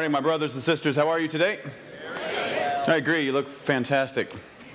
morning, my brothers and sisters. How are you today? I agree. You look fantastic.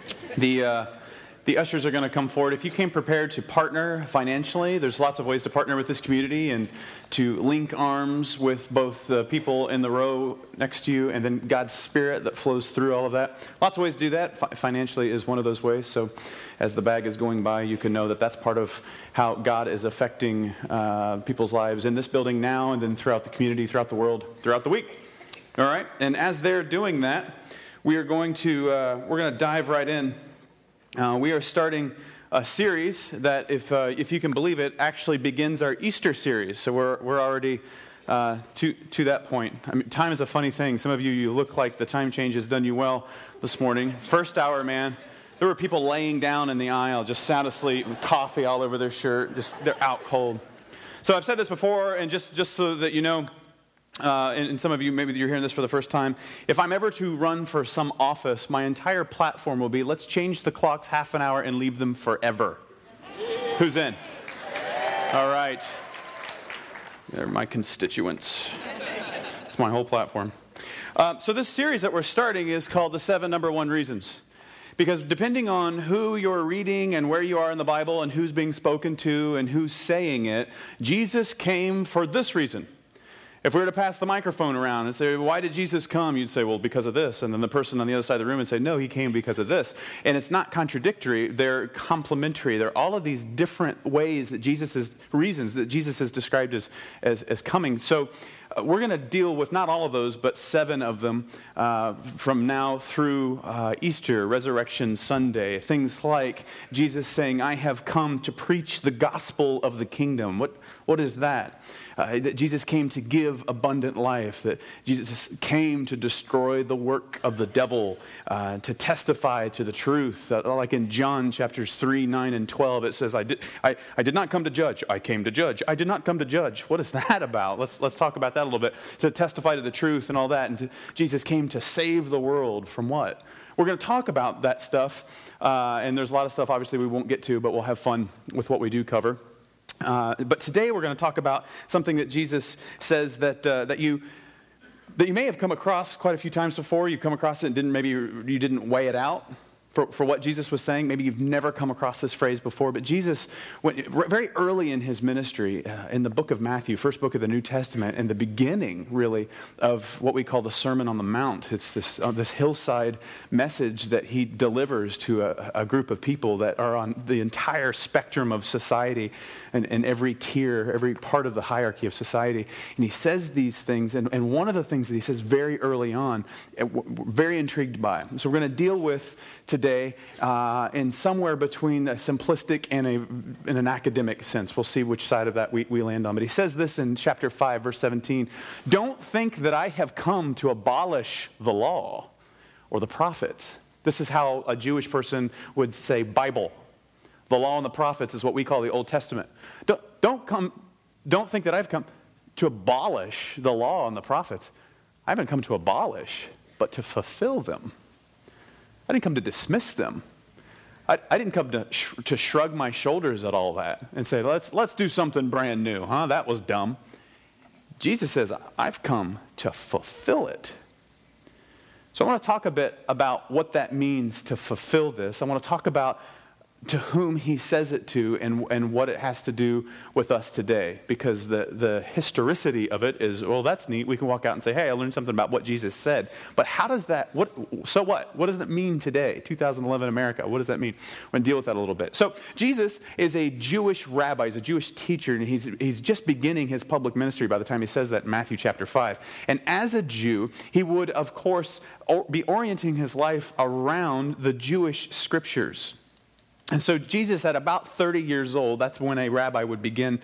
The ushers are going to come forward. If you came prepared to partner financially, there's lots of ways to partner with this community and to link arms with both the people in the row next to you and then God's Spirit that flows through all of that. Lots of ways to do that. Financially is one of those ways. So as the bag is going by, you can know that that's part of how God is affecting people's lives in this building now and then throughout the community, throughout the world, throughout the week. All right? And as they're doing that, we're going to dive right in. We are starting a series that, if you can believe it, actually begins our Easter series. So we're already to that point. I mean, time is a funny thing. Some of you look like the time change has done you well this morning. First hour, man, there were people laying down in the aisle, just sound asleep, and coffee all over their shirt. They're out cold. So I've said this before, and just so that you know. And some of you, maybe you're hearing this for the first time. If I'm ever to run for some office, my entire platform will be, let's change the clocks half an hour and leave them forever. Who's in? All right. They're my constituents. That's my whole platform. So this series that we're starting is called The 7 Number 1 Reasons. Because depending on who you're reading and where you are in the Bible and who's being spoken to and who's saying it, Jesus came for this reason. If we were to pass the microphone around and say, why did Jesus come? You'd say, well, because of this. And then the person on the other side of the room would say, no, he came because of this. And it's not contradictory. They're complementary. They're all of these different ways that reasons that Jesus is described as coming. So we're going to deal with not all of those, but 7 of them from now through Easter, Resurrection Sunday. Things like Jesus saying, I have come to preach the gospel of the kingdom. What is that? That Jesus came to give abundant life, that Jesus came to destroy the work of the devil, to testify to the truth. Like in John chapters 3, 9, and 12, it says, I did not come to judge, I came to judge. I did not come to judge. What is that about? Let's talk about that a little bit. To testify to the truth and all that. And Jesus came to save the world from what? We're going to talk about that stuff, and there's a lot of stuff obviously we won't get to, but we'll have fun with what we do cover. But today we're going to talk about something that Jesus says that you may have come across quite a few times before. You've come across it and maybe you didn't weigh it out for what Jesus was saying. Maybe you've never come across this phrase before. But Jesus, very early in his ministry, in the book of Matthew, first book of the New Testament, and the beginning, really, of what we call the Sermon on the Mount. It's this hillside message that he delivers to a group of people that are on the entire spectrum of society and every tier, every part of the hierarchy of society. And he says these things, and one of the things that he says very early on, we're very intrigued by. So we're going to deal with today in somewhere between a simplistic and an academic sense. We'll see which side of that we land on. But he says this in chapter 5, verse 17. Don't think that I have come to abolish the law or the prophets. This is how a Jewish person would say Bible. The law and the prophets is what we call the Old Testament. Don't think that I've come to abolish the law and the prophets. I haven't come to abolish, but to fulfill them. I didn't come to dismiss them. I didn't come to shrug my shoulders at all that and say, let's do something brand new. That was dumb. Jesus says, I've come to fulfill it. So I want to talk a bit about what that means to fulfill this. I want to talk about to whom he says it to and what it has to do with us today. Because the historicity of it is, well, that's neat. We can walk out and say, hey, I learned something about what Jesus said. But how does that, so what? What does that mean today, 2011 America? What does that mean? We're going to deal with that a little bit. So Jesus is a Jewish rabbi. He's a Jewish teacher, and he's just beginning his public ministry by the time he says that in Matthew chapter 5. And as a Jew, he would, of course, be orienting his life around the Jewish scriptures. And so Jesus, at about 30 years old, that's when a rabbi would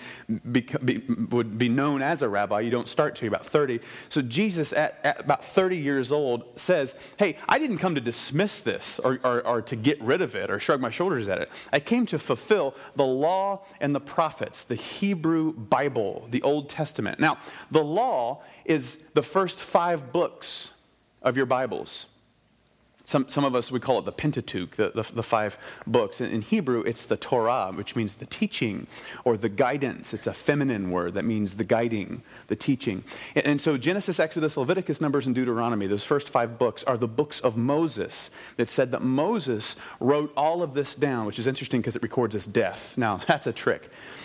would be known as a rabbi. You don't start till you're about 30. So Jesus, at about 30 years old, says, hey, I didn't come to dismiss this or to get rid of it or shrug my shoulders at it. I came to fulfill the law and the prophets, the Hebrew Bible, the Old Testament. Now, the law is the first 5 books of your Bibles. Some of us, we call it the Pentateuch, the 5 books. In Hebrew, it's the Torah, which means the teaching or the guidance. It's a feminine word that means the guiding, the teaching. And so Genesis, Exodus, Leviticus, Numbers, and Deuteronomy, those first 5 books are the books of Moses. It said that Moses wrote all of this down, which is interesting because it records his death. Now, that's a trick.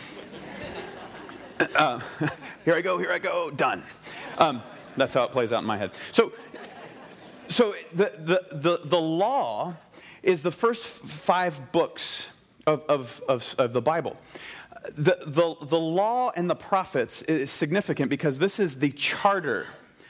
Here I go, done. That's how it plays out in my head. So the law is the first 5 books of the Bible. The law and the prophets is significant because this is the charter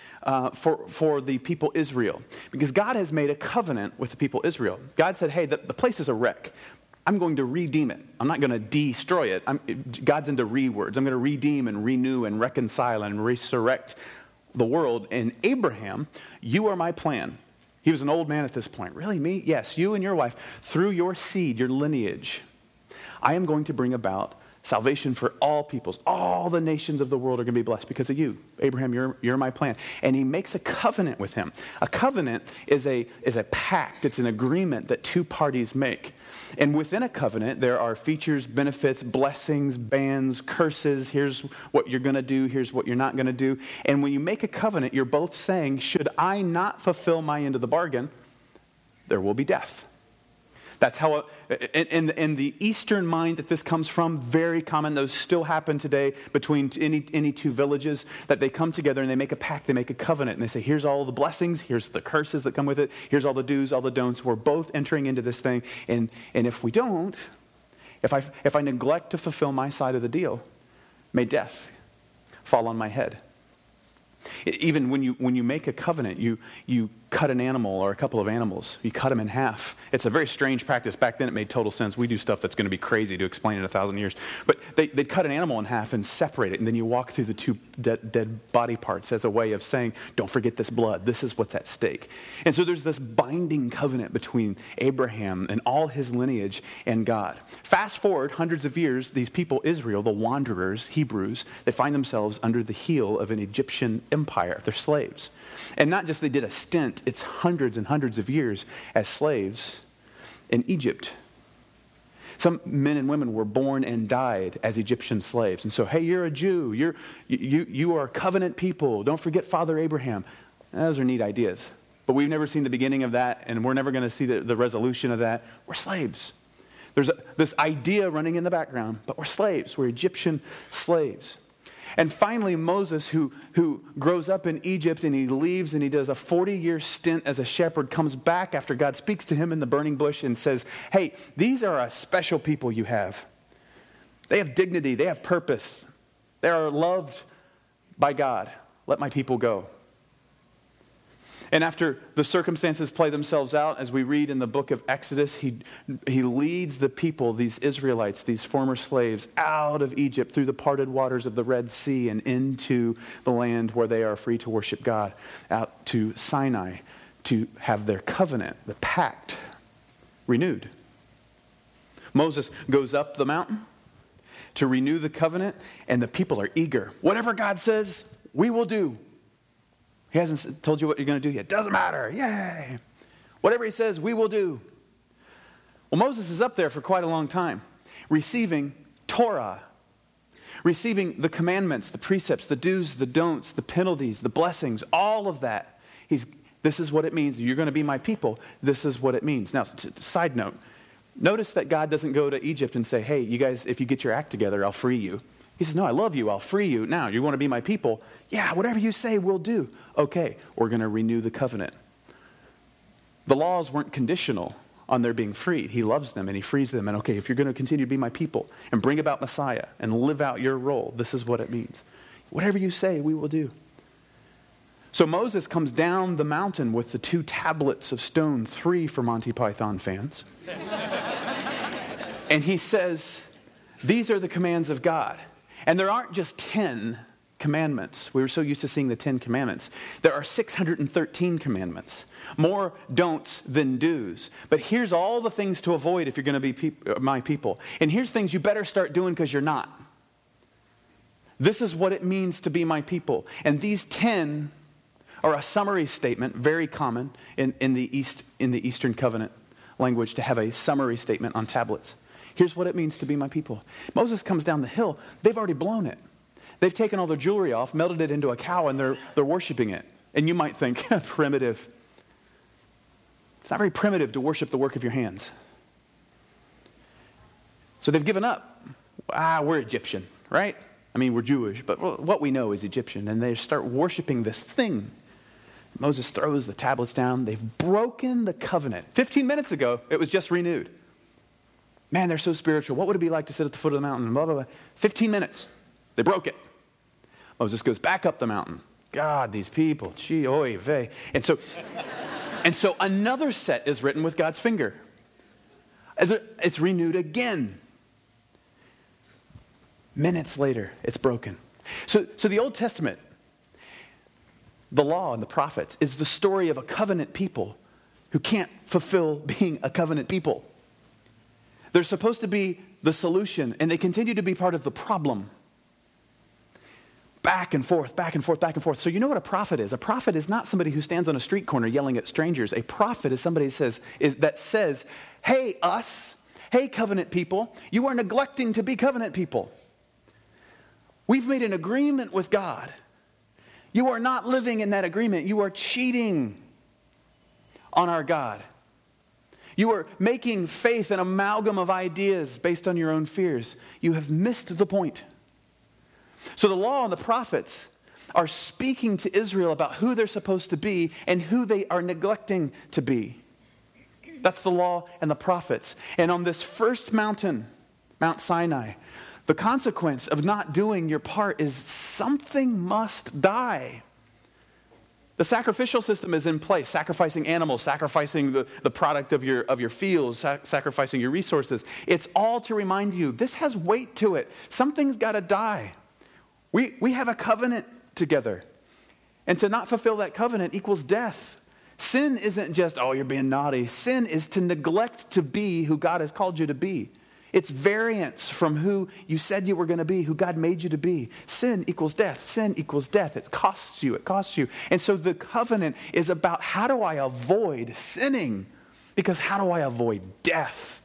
for the people Israel. Because God has made a covenant with the people Israel. God said, hey, the place is a wreck. I'm going to redeem it. I'm not going to destroy it. God's into re-words. I'm going to redeem and renew and reconcile and resurrect the world. And Abraham, you are my plan. He was an old man at this point. Really, me? Yes, you and your wife. Through your seed, your lineage, I am going to bring about salvation for all peoples. All the nations of the world are going to be blessed because of you. Abraham, you're my plan. And he makes a covenant with him. A covenant is a pact. It's an agreement that 2 parties make. And within a covenant, there are features, benefits, blessings, bans, curses. Here's what you're going to do. Here's what you're not going to do. And when you make a covenant, you're both saying, should I not fulfill my end of the bargain, there will be death. That's how, in the Eastern mind that this comes from, very common. Those still happen today between any 2 villages, that they come together and they make a pact, they make a covenant, and they say, here's all the blessings, here's the curses that come with it, here's all the do's, all the don'ts. We're both entering into this thing, and if we don't, if I neglect to fulfill my side of the deal, may death fall on my head. Even when you make a covenant, you cut an animal or a couple of animals. You cut them in half. It's a very strange practice. Back then it made total sense. We do stuff that's going to be crazy to explain in 1,000 years. But they'd cut an animal in half and separate it, and then you walk through the 2 dead body parts as a way of saying, don't forget this blood. This is what's at stake. And so there's this binding covenant between Abraham and all his lineage and God. Fast forward hundreds of years, these people, Israel, the wanderers, Hebrews, they find themselves under the heel of an Egyptian empire. They're slaves. And not just they did a stint, it's hundreds and hundreds of years as slaves in Egypt. Some men and women were born and died as Egyptian slaves. And so, hey, you're a Jew. You are covenant people. Don't forget Father Abraham. Those are neat ideas. But we've never seen the beginning of that, and we're never going to see the resolution of that. We're slaves. There's this idea running in the background, but we're slaves. We're Egyptian slaves. And finally, Moses, who grows up in Egypt and he leaves and he does a 40-year stint as a shepherd, comes back after God speaks to him in the burning bush and says, hey, these are a special people you have. They have dignity. They have purpose. They are loved by God. Let my people go. And after the circumstances play themselves out, as we read in the book of Exodus, he leads the people, these Israelites, these former slaves, out of Egypt through the parted waters of the Red Sea and into the land where they are free to worship God, out to Sinai to have their covenant, the pact, renewed. Moses goes up the mountain to renew the covenant, and the people are eager. Whatever God says, we will do. He hasn't told you what you're going to do yet. Doesn't matter. Yay. Whatever he says, we will do. Well, Moses is up there for quite a long time, receiving Torah, receiving the commandments, the precepts, the do's, the don'ts, the penalties, the blessings, all of that. This is what it means. You're going to be my people. This is what it means. Now, side note, notice that God doesn't go to Egypt and say, hey, you guys, if you get your act together, I'll free you. He says, no, I love you. I'll free you. Now, you want to be my people? Yeah, whatever you say, we'll do. Okay, we're going to renew the covenant. The laws weren't conditional on their being freed. He loves them and he frees them. And okay, if you're going to continue to be my people and bring about Messiah and live out your role, this is what it means. Whatever you say, we will do. So Moses comes down the mountain with the 2 tablets of stone, 3 for Monty Python fans. And he says, these are the commands of God. And there aren't just 10 commandments. We were so used to seeing the 10 commandments. There are 613 commandments. More don'ts than do's. But here's all the things to avoid if you're going to be my people. And here's things you better start doing because you're not. This is what it means to be my people. And these 10 or a summary statement, very common in the Eastern Covenant language to have a summary statement on tablets. Here's what it means to be my people. Moses comes down the hill. They've already blown it. They've taken all their jewelry off, melted it into a cow, and they're worshiping it. And you might think, primitive. It's not very primitive to worship the work of your hands. So they've given up. We're Egyptian, right? I mean, we're Jewish, but what we know is Egyptian. And they start worshiping this thing. Moses throws the tablets down. They've broken the covenant. 15 minutes ago, it was just renewed. Man, they're so spiritual. What would it be like to sit at the foot of the mountain? Blah, blah, blah. 15 minutes. They broke it. Moses goes back up the mountain. God, these people. Gee, oy vey. And so another set is written with God's finger. It's renewed again. Minutes later, it's broken. So the Old Testament, the law and the prophets, is the story of a covenant people who can't fulfill being a covenant people. They're supposed to be the solution, and they continue to be part of the problem. Back and forth, back and forth, back and forth. So you know what a prophet is? A prophet is not somebody who stands on a street corner yelling at strangers. A prophet is somebody that says, hey, us, hey, covenant people, you are neglecting to be covenant people. We've made an agreement with God. You are not living in that agreement. You are cheating on our God. You are making faith an amalgam of ideas based on your own fears. You have missed the point. So the law and the prophets are speaking to Israel about who they're supposed to be and who they are neglecting to be. That's the law and the prophets. And on this first mountain, Mount Sinai, the consequence of not doing your part is something must die. The sacrificial system is in place, sacrificing animals, sacrificing the product of your fields, sacrificing your resources. It's all to remind you, this has weight to it. Something's got to die. We have a covenant together. And to not fulfill that covenant equals death. Sin isn't just, you're being naughty. Sin is to neglect to be who God has called you to be. It's variance from who you said you were going to be, who God made you to be. Sin equals death. Sin equals death. It costs you. It costs you. And so the covenant is about, how do I avoid sinning? Because how do I avoid death?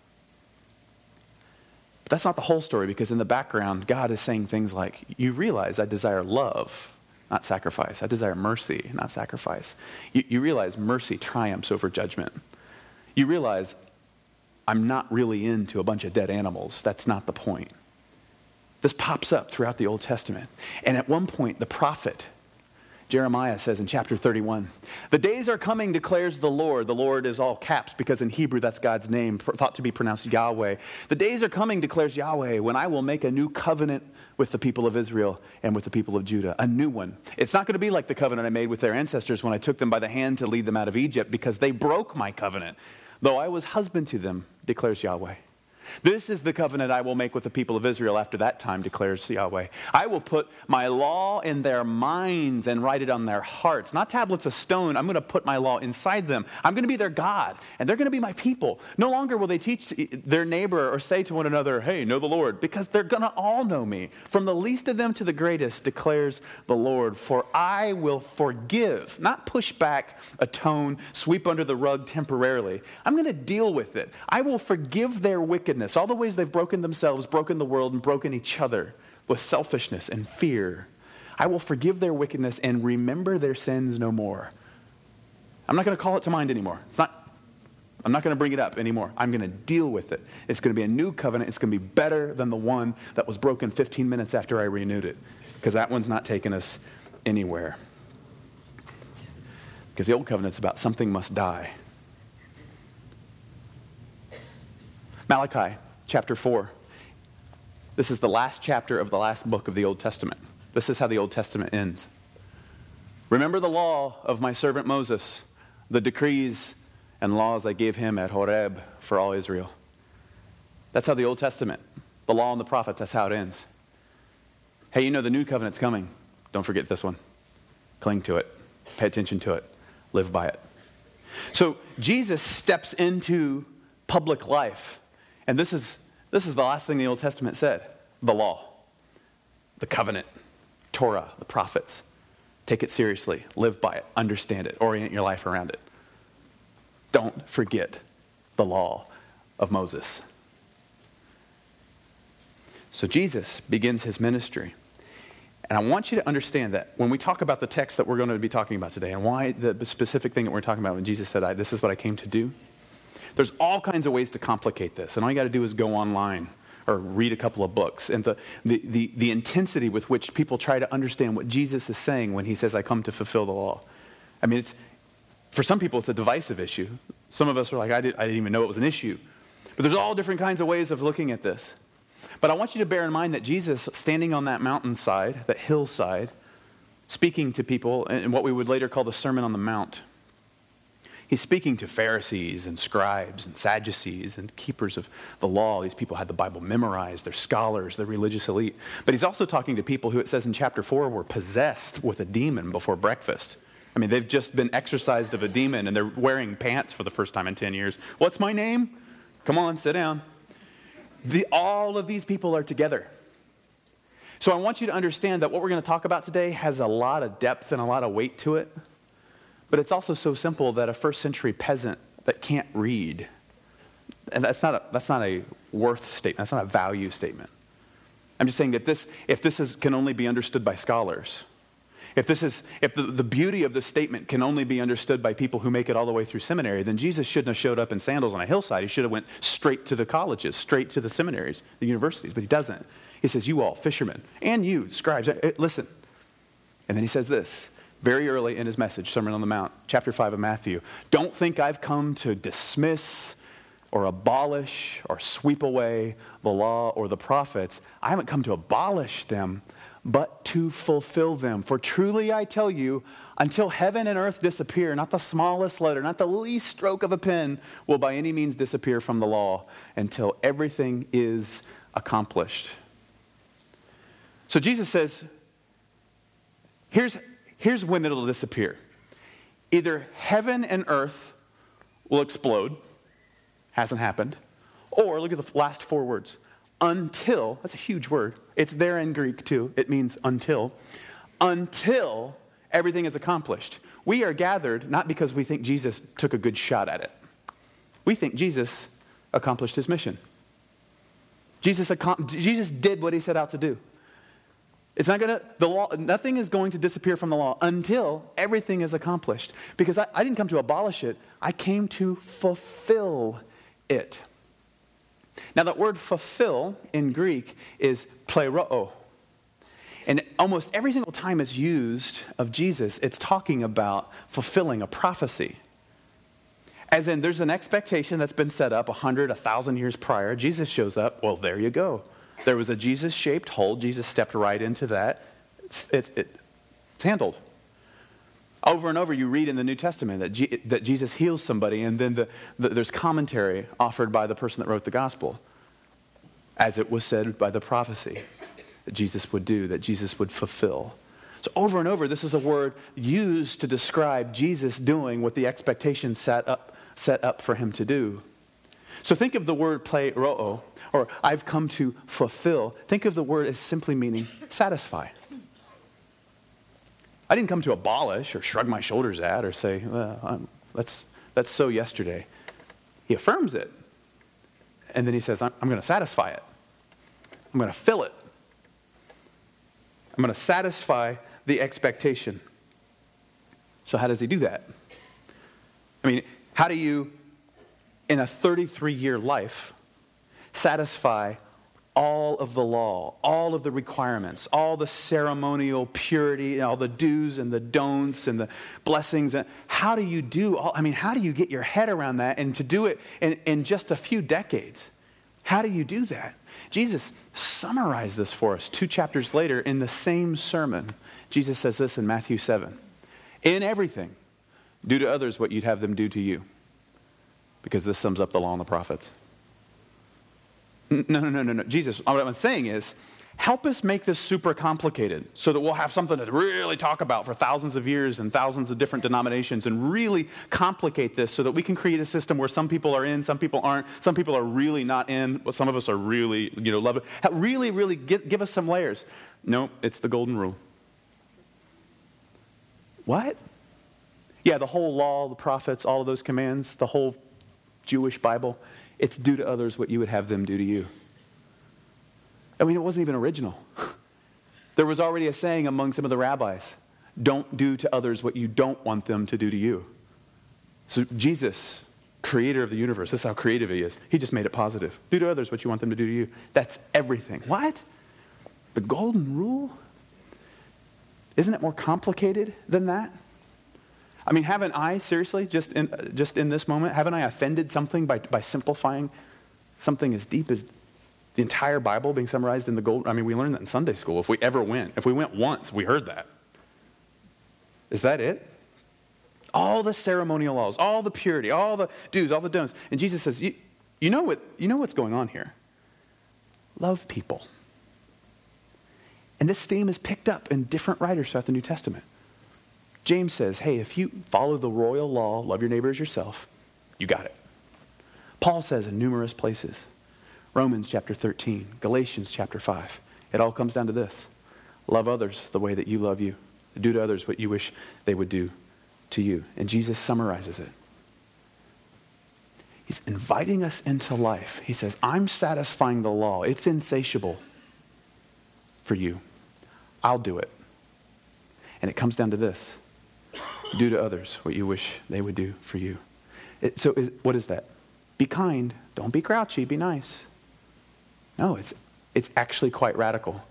But that's not the whole story, because in the background, God is saying things like, you realize I desire love, not sacrifice. I desire mercy, not sacrifice. You realize mercy triumphs over judgment. You realize I'm not really into a bunch of dead animals. That's not the point. This pops up throughout the Old Testament. And at one point, the prophet Jeremiah says in chapter 31, the days are coming, declares the Lord. The Lord is all caps because in Hebrew that's God's name, thought to be pronounced Yahweh. The days are coming, declares Yahweh, when I will make a new covenant with the people of Israel and with the people of Judah, a new one. It's not going to be like the covenant I made with their ancestors when I took them by the hand to lead them out of Egypt, because they broke my covenant, though I was husband to them, declares Yahweh. This is the covenant I will make with the people of Israel after that time, declares Yahweh. I will put my law in their minds and write it on their hearts. Not tablets of stone. I'm going to put my law inside them. I'm going to be their God, and they're going to be my people. No longer will they teach their neighbor or say to one another, hey, know the Lord, because they're going to all know me. From the least of them to the greatest, declares the Lord. For I will forgive, not push back, atone, sweep under the rug temporarily. I'm going to deal with it. I will forgive their wickedness. All the ways they've broken themselves, broken the world, and broken each other with selfishness and fear. I will forgive their wickedness and remember their sins no more. I'm not going to call it to mind anymore. I'm not going to bring it up anymore. I'm going to deal with it. It's going to be a new covenant. It's going to be better than the one that was broken 15 minutes after I renewed it, because that one's not taking us anywhere. Because the old covenant's about something must die. Malachi chapter 4. This is the last chapter of the last book of the Old Testament. This is how the Old Testament ends. Remember the law of my servant Moses, the decrees and laws I gave him at Horeb for all Israel. That's how the Old Testament, the law and the prophets, that's how it ends. Hey, you know the new covenant's coming. Don't forget this one. Cling to it. Pay attention to it. Live by it. So Jesus steps into public life. And this is the last thing the Old Testament said. The law, the covenant, Torah, the prophets. Take it seriously. Live by it. Understand it. Orient your life around it. Don't forget the law of Moses. So Jesus begins his ministry. And I want you to understand that when we talk about the text that we're going to be talking about today and why the specific thing that we're talking about when Jesus said, this is what I came to do, there's all kinds of ways to complicate this. And all you got to do is go online or read a couple of books. And the intensity with which people try to understand what Jesus is saying when he says, I come to fulfill the law. I mean, for some people, it's a divisive issue. Some of us are like, I didn't even know it was an issue. But there's all different kinds of ways of looking at this. But I want you to bear in mind that Jesus, standing on that mountainside, that hillside, speaking to people in what we would later call the Sermon on the Mount, he's speaking to Pharisees and scribes and Sadducees and keepers of the law. These people had the Bible memorized. They're scholars. They're religious elite. But he's also talking to people who, it says in chapter 4, were possessed with a demon before breakfast. I mean, they've just been exorcised of a demon, and they're wearing pants for the first time in 10 years. What's my name? Come on, sit down. All of these people are together. So I want you to understand that what we're going to talk about today has a lot of depth and a lot of weight to it. But it's also so simple that a first century peasant that can't read, and that's not a worth statement, that's not a value statement. I'm just saying that if this can only be understood by scholars, if the beauty of this statement can only be understood by people who make it all the way through seminary, then Jesus shouldn't have showed up in sandals on a hillside. He should have went straight to the colleges, straight to the seminaries, the universities, but he doesn't. He says, you all, fishermen, and you, scribes, listen. And then he says this, very early in his message, Sermon on the Mount, chapter 5 of Matthew. Don't think I've come to dismiss or abolish or sweep away the law or the prophets. I haven't come to abolish them, but to fulfill them. For truly I tell you, until heaven and earth disappear, not the smallest letter, not the least stroke of a pen will by any means disappear from the law until everything is accomplished. So Jesus says, here's when it'll disappear. Either heaven and earth will explode, hasn't happened, or look at the last 4 words. Until, that's a huge word. It's there in Greek too. It means until everything is accomplished. We are gathered not because we think Jesus took a good shot at it. We think Jesus accomplished his mission. Jesus did what he set out to do. Nothing is going to disappear from the law until everything is accomplished. Because I didn't come to abolish it. I came to fulfill it. Now, that word fulfill in Greek is pleroo. And almost every single time it's used of Jesus, it's talking about fulfilling a prophecy. As in, there's an expectation that's been set up 100, 1,000 years prior. Jesus shows up. Well, there you go. There was a Jesus-shaped hole. Jesus stepped right into that. It's handled. Over and over, you read in the New Testament that Jesus heals somebody, and then there's commentary offered by the person that wrote the gospel, as it was said by the prophecy that Jesus would do, that Jesus would fulfill. So over and over, this is a word used to describe Jesus doing what the expectation set up for him to do. So think of the word pleroo, or I've come to fulfill. Think of the word as simply meaning satisfy. I didn't come to abolish or shrug my shoulders at or say, that's so yesterday. He affirms it. And then he says, I'm going to satisfy it. I'm going to fill it. I'm going to satisfy the expectation. So how does he do that? I mean, how do you, in a 33-year life, satisfy all of the law, all of the requirements, all the ceremonial purity, all the do's and the don'ts and the blessings? How do you how do you get your head around that and to do it in just a few decades? How do you do that? Jesus summarized this for us 2 chapters later in the same sermon. Jesus says this in Matthew 7. In everything, do to others what you'd have them do to you. Because this sums up the law and the prophets. No. Jesus, what I'm saying is, help us make this super complicated so that we'll have something to really talk about for thousands of years and thousands of different denominations and really complicate this so that we can create a system where some people are in, some people aren't, some people are really not in, but some of us are really, love it. Really give us some layers. No, it's the golden rule. What? Yeah, the whole law, the prophets, all of those commands, the whole Jewish Bible, it's do to others what you would have them do to you. I mean, it wasn't even original. There was already a saying among some of the rabbis, don't do to others what you don't want them to do to you. So Jesus, creator of the universe, this is how creative he is. He just made it positive. Do to others what you want them to do to you. That's everything. What? The golden rule? Isn't it more complicated than that? I mean, haven't I, seriously, just in this moment, haven't I offended something by simplifying something as deep as the entire Bible being summarized in the gold? I mean, we learned that in Sunday school. If we went once, we heard that. Is that it? All the ceremonial laws, all the purity, all the do's, all the don'ts. And Jesus says, you know what's going on here. Love people. And this theme is picked up in different writers throughout the New Testament. James says, hey, if you follow the royal law, love your neighbor as yourself, you got it. Paul says in numerous places, Romans chapter 13, Galatians chapter 5, it all comes down to this. Love others the way that you love you. Do to others what you wish they would do to you. And Jesus summarizes it. He's inviting us into life. He says, I'm satisfying the law. It's insatiable for you. I'll do it. And it comes down to this. Do to others what you wish they would do for you. What is that? Be kind. Don't be grouchy. Be nice. No, it's actually quite radical.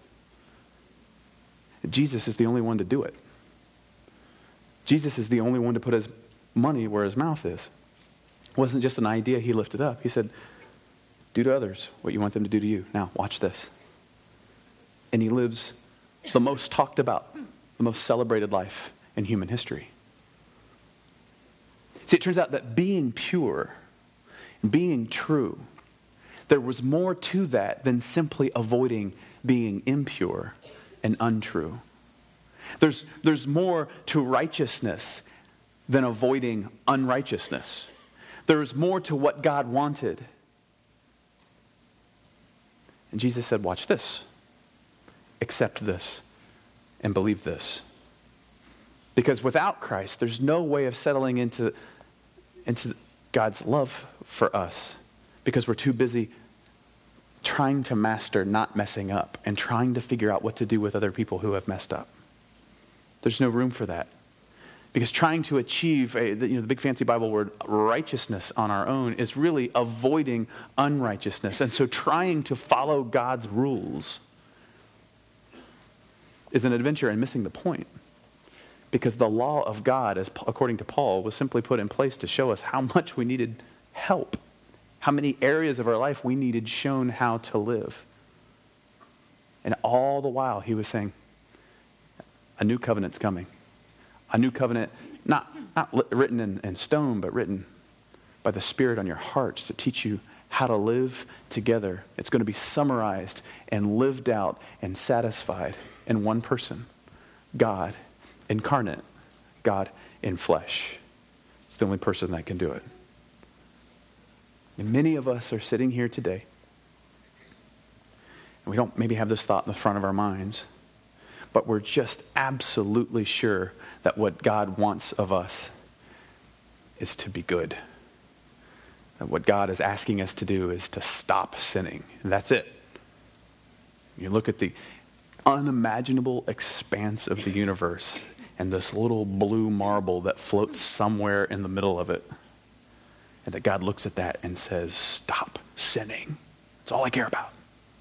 Jesus is the only one to do it. Jesus is the only one to put his money where his mouth is. It wasn't just an idea he lifted up. He said, do to others what you want them to do to you. Now, watch this. And he lives the most talked about, the most celebrated life in human history. See, it turns out that being pure, being true, there was more to that than simply avoiding being impure and untrue. There's more to righteousness than avoiding unrighteousness. There's more to what God wanted. And Jesus said, watch this. Accept this and believe this. Because without Christ, there's no way of settling into God's love for us, because we're too busy trying to master not messing up and trying to figure out what to do with other people who have messed up. There's no room for that. Because trying to achieve the big fancy Bible word righteousness on our own is really avoiding unrighteousness. And so trying to follow God's rules is an adventure and missing the point. Because the law of God, as according to Paul, was simply put in place to show us how much we needed help. How many areas of our life we needed shown how to live. And all the while he was saying, a new covenant's coming. A new covenant, not written in stone, but written by the Spirit on your hearts to teach you how to live together. It's going to be summarized and lived out and satisfied in one person, God incarnate, God in flesh. It's the only person that can do it. And many of us are sitting here today, and we don't maybe have this thought in the front of our minds, but we're just absolutely sure that what God wants of us is to be good. And what God is asking us to do is to stop sinning. And that's it. You look at the unimaginable expanse of the universe and this little blue marble that floats somewhere in the middle of it. And that God looks at that and says, stop sinning. That's all I care about.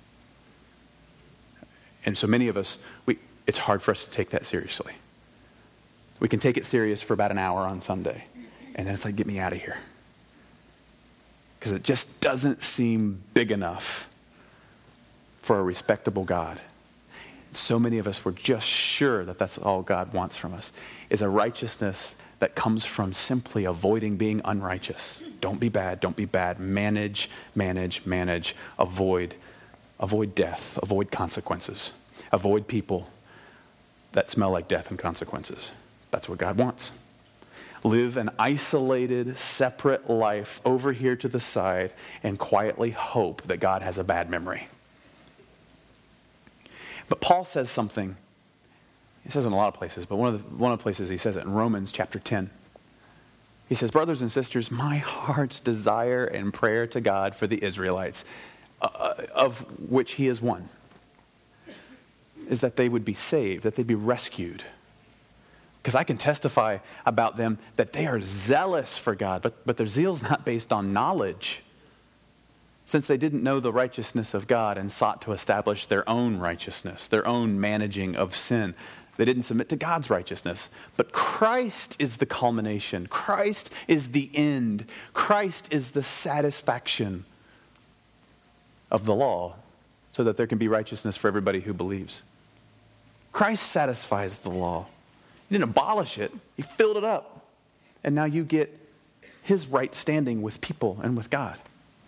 And so many of us, it's hard for us to take that seriously. We can take it serious for about an hour on Sunday. And then it's like, get me out of here. Because it just doesn't seem big enough for a respectable God. So many of us were just sure that that's all God wants from us, is a righteousness that comes from simply avoiding being unrighteous. Don't be bad, don't be bad. Manage, manage, manage. Avoid death, avoid consequences. Avoid people that smell like death and consequences. That's what God wants. Live an isolated, separate life over here to the side and quietly hope that God has a bad memory. But Paul says something He says it in a lot of places, but one of the places he says it in Romans chapter 10. He says, brothers and sisters, my heart's desire and prayer to God for the Israelites, of which he is one, is that they would be saved, that they'd be rescued. Because I can testify about them that they are zealous for God, but their zeal's not based on knowledge. Since they didn't know the righteousness of God and sought to establish their own righteousness, their own managing of sin, they didn't submit to God's righteousness. But Christ is the culmination. Christ is the end. Christ is the satisfaction of the law so that there can be righteousness for everybody who believes. Christ satisfies the law. He didn't abolish it. He filled it up. And now you get his right standing with people and with God.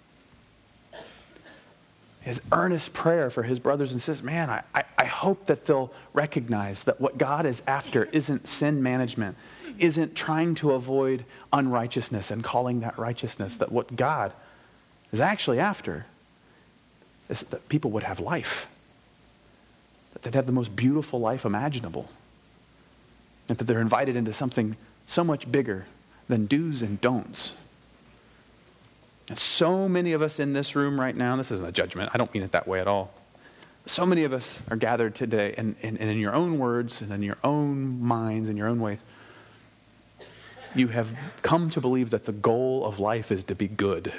His earnest prayer for his brothers and sisters, man, I hope that they'll recognize that what God is after isn't sin management, isn't trying to avoid unrighteousness and calling that righteousness, that what God is actually after is that people would have life, that they'd have the most beautiful life imaginable, and that they're invited into something so much bigger than do's and don'ts. And so many of us in this room right now, and this isn't a judgment, I don't mean it that way at all. So many of us are gathered today, and in your own words and in your own minds and your own ways, you have come to believe that the goal of life is to be good.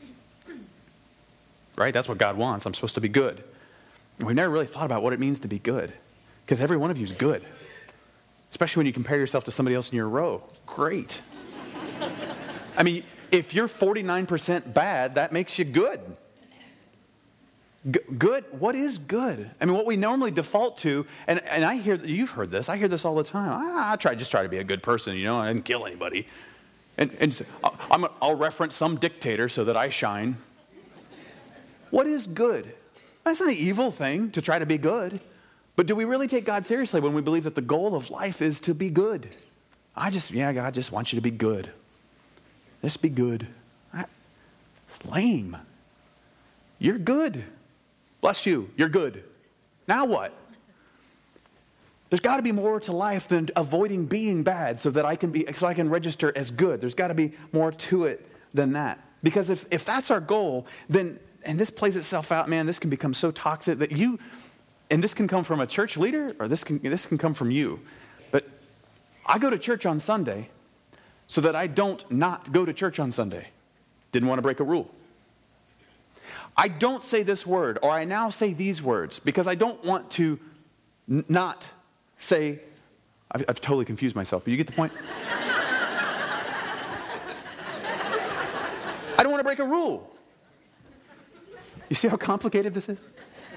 Right? That's what God wants. I'm supposed to be good. And we've never really thought about what it means to be good. Because every one of you is good. Especially when you compare yourself to somebody else in your row. Great. I mean, if you're 49% bad, that makes you good. Good? What is good? I mean, what we normally default to, and I hear, you've heard this, I hear this all the time. I try to be a good person, I didn't kill anybody. And I'll reference some dictator so that I shine. What is good? That's not an evil thing to try to be good. But do we really take God seriously when we believe that the goal of life is to be good? God just wants you to be good. Just be good. It's lame. You're good. Bless you. You're good. Now what? There's got to be more to life than avoiding being bad so I can register as good. There's got to be more to it than that. Because if that's our goal, then, and this plays itself out, man, this can become so toxic that and this can come from a church leader, or this can come from you. But I go to church on Sunday so that I don't not go to church on Sunday. Didn't want to break a rule. I don't say this word, or I now say these words, because I don't want to not say, I've totally confused myself, but you get the point? I don't want to break a rule. You see how complicated this is?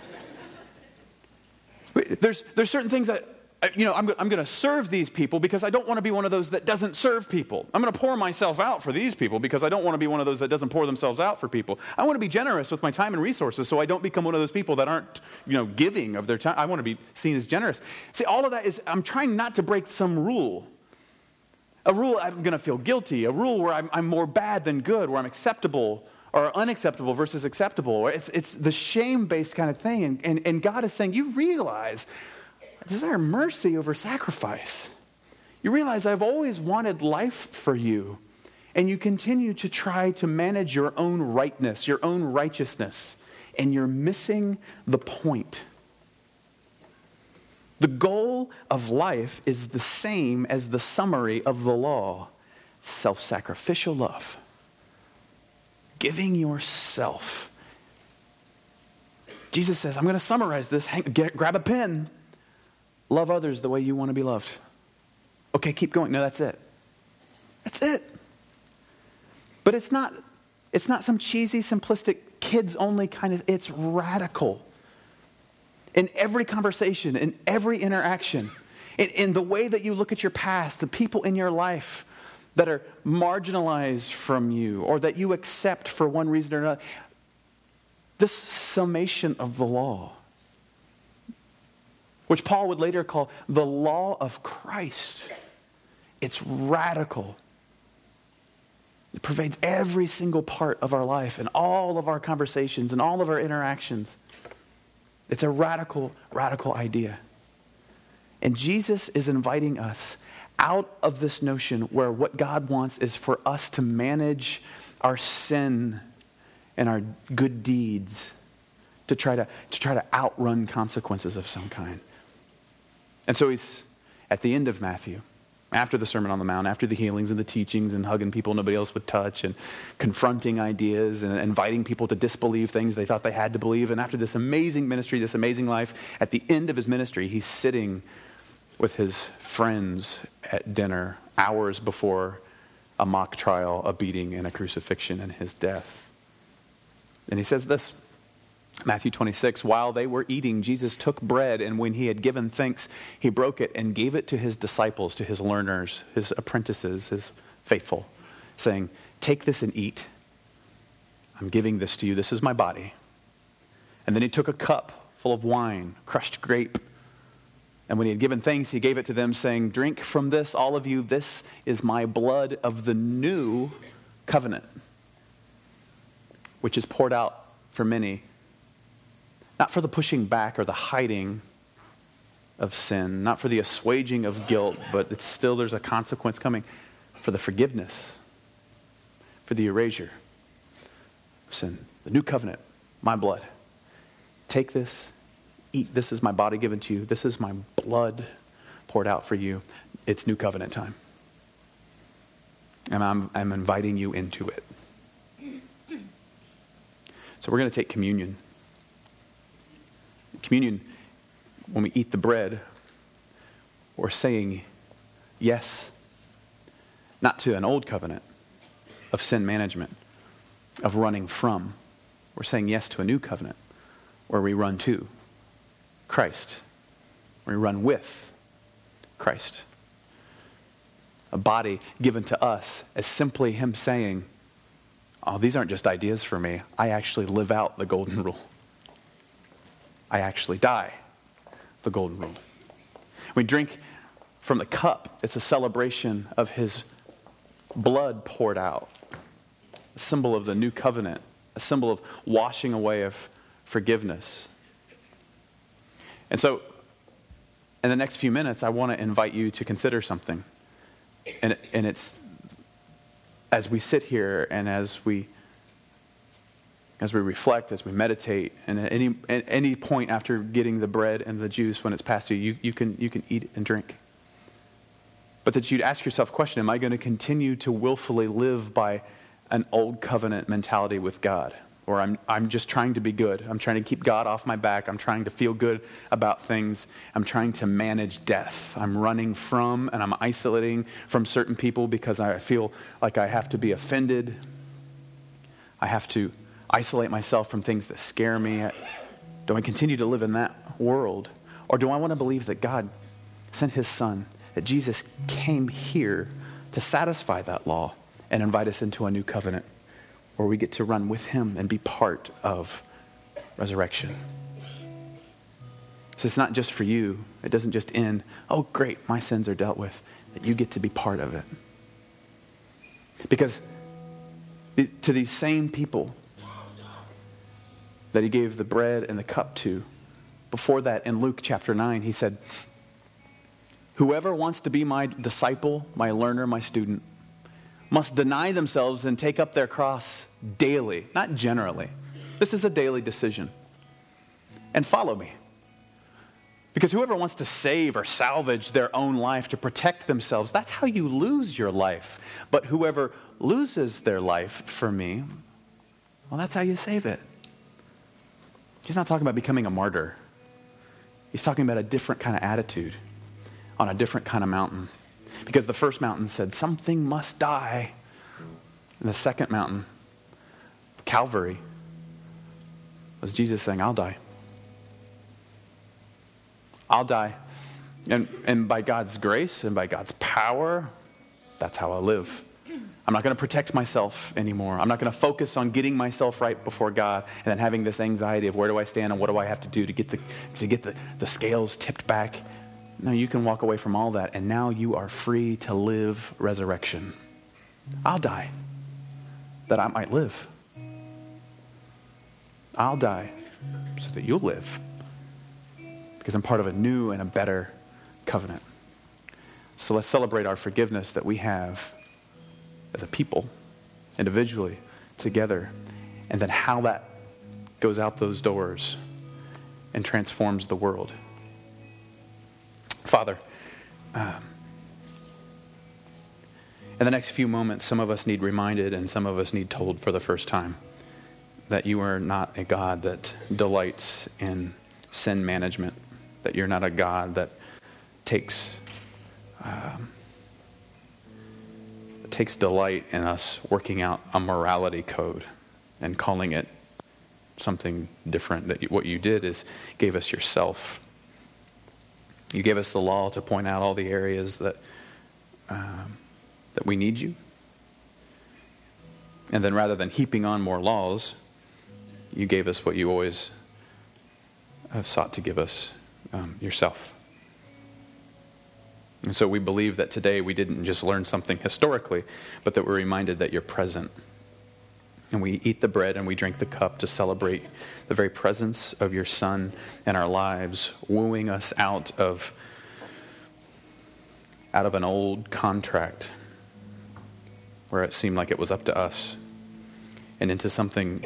There's certain things that, I'm going to serve these people because I don't want to be one of those that doesn't serve people. I'm going to pour myself out for these people because I don't want to be one of those that doesn't pour themselves out for people. I want to be generous with my time and resources so I don't become one of those people that aren't, giving of their time. I want to be seen as generous. See, all of that is, I'm trying not to break some rule. A rule I'm going to feel guilty. A rule where I'm more bad than good, where I'm acceptable or unacceptable versus acceptable. It's the shame-based kind of thing. And God is saying, you realize I desire mercy over sacrifice. You realize I've always wanted life for you. And you continue to try to manage your own rightness, your own righteousness. And you're missing the point. The goal of life is the same as the summary of the law. Self-sacrificial love. Giving yourself. Jesus says, I'm going to summarize this. Grab a pen. Love others the way you want to be loved. Okay, keep going. No, that's it. That's it. But it's not some cheesy, simplistic, kids-only kind of, it's radical. In every conversation, in every interaction, in the way that you look at your past, the people in your life that are marginalized from you or that you accept for one reason or another. This summation of the law, which Paul would later call the law of Christ. It's radical. It pervades every single part of our life and all of our conversations and all of our interactions. It's a radical, radical idea. And Jesus is inviting us out of this notion where what God wants is for us to manage our sin and our good deeds to try to outrun consequences of some kind. And so he's at the end of Matthew, after the Sermon on the Mount, after the healings and the teachings and hugging people nobody else would touch and confronting ideas and inviting people to disbelieve things they thought they had to believe. And after this amazing ministry, this amazing life, at the end of his ministry, he's sitting with his friends at dinner hours before a mock trial, a beating, and a crucifixion and his death. And he says this, Matthew 26, while they were eating, Jesus took bread, and when he had given thanks, he broke it and gave it to his disciples, to his learners, his apprentices, his faithful, saying, take this and eat. I'm giving this to you. This is my body. And then he took a cup full of wine, crushed grape. And when he had given thanks, he gave it to them, saying, drink from this, all of you. This is my blood of the new covenant, which is poured out for many. Not for the pushing back or the hiding of sin, not for the assuaging of guilt, but it's still there's a consequence coming for the forgiveness, for the erasure of sin. The new covenant, my blood. Take this, eat. This is my body given to you. This is my blood poured out for you. It's new covenant time. And I'm inviting you into it. So we're going to take communion. Communion, when we eat the bread, we're saying yes, not to an old covenant of sin management, of running from. We're saying yes to a new covenant where we run to Christ, where we run with Christ. A body given to us as simply him saying, oh, these aren't just ideas for me. I actually live out the golden rule. I actually die the golden rule. We drink from the cup. It's a celebration of his blood poured out, a symbol of the new covenant, a symbol of washing away of forgiveness. And so, in the next few minutes, I want to invite you to consider something. And it's, as we sit here and as we reflect, as we meditate, and at any point after getting the bread and the juice, when it's passed to you, you can eat and drink. But that you'd ask yourself a question, am I going to continue to willfully live by an old covenant mentality with God? Or I'm just trying to be good. I'm trying to keep God off my back. I'm trying to feel good about things. I'm trying to manage death. I'm running from and I'm isolating from certain people because I feel like I have to be offended. I have to isolate myself from things that scare me. Do I continue to live in that world? Or do I want to believe that God sent his son, that Jesus came here to satisfy that law and invite us into a new covenant where we get to run with him and be part of resurrection? So it's not just for you. It doesn't just end, oh great, my sins are dealt with. That you get to be part of it. Because to these same people that he gave the bread and the cup to, before that in Luke chapter 9, he said, whoever wants to be my disciple, my learner, my student, must deny themselves and take up their cross daily, not generally. This is a daily decision. And follow me. Because whoever wants to save or salvage their own life to protect themselves, that's how you lose your life. But whoever loses their life for me, well, that's how you save it. He's not talking about becoming a martyr. He's talking about a different kind of attitude on a different kind of mountain. Because the first mountain said, something must die. And the second mountain, Calvary, was Jesus saying, I'll die. I'll die. And by God's grace and by God's power, that's how I live. I'm not going to protect myself anymore. I'm not going to focus on getting myself right before God and then having this anxiety of where do I stand and what do I have to do to get the scales tipped back. No, you can walk away from all that, and now you are free to live resurrection. I'll die that I might live. I'll die so that you'll live, because I'm part of a new and a better covenant. So let's celebrate our forgiveness that we have as a people, individually, together, and then how that goes out those doors and transforms the world. Father, in the next few moments, some of us need reminded and some of us need told for the first time that you are not a God that delights in sin management, that you're not a God that takes delight in us working out a morality code and calling it something different. That what you did is gave us yourself. You gave us the law to point out all the areas that we need you. And then rather than heaping on more laws, you gave us what you always have sought to give us, yourself. And so we believe that today we didn't just learn something historically, but that we're reminded that you're present. And we eat the bread and we drink the cup to celebrate the very presence of your Son in our lives, wooing us out of an old contract where it seemed like it was up to us, and into something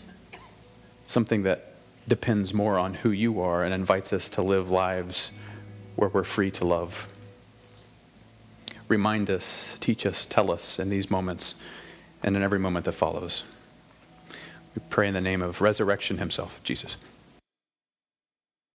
that depends more on who you are and invites us to live lives where we're free to love. Remind us, teach us, tell us in these moments and in every moment that follows. We pray in the name of resurrection himself, Jesus.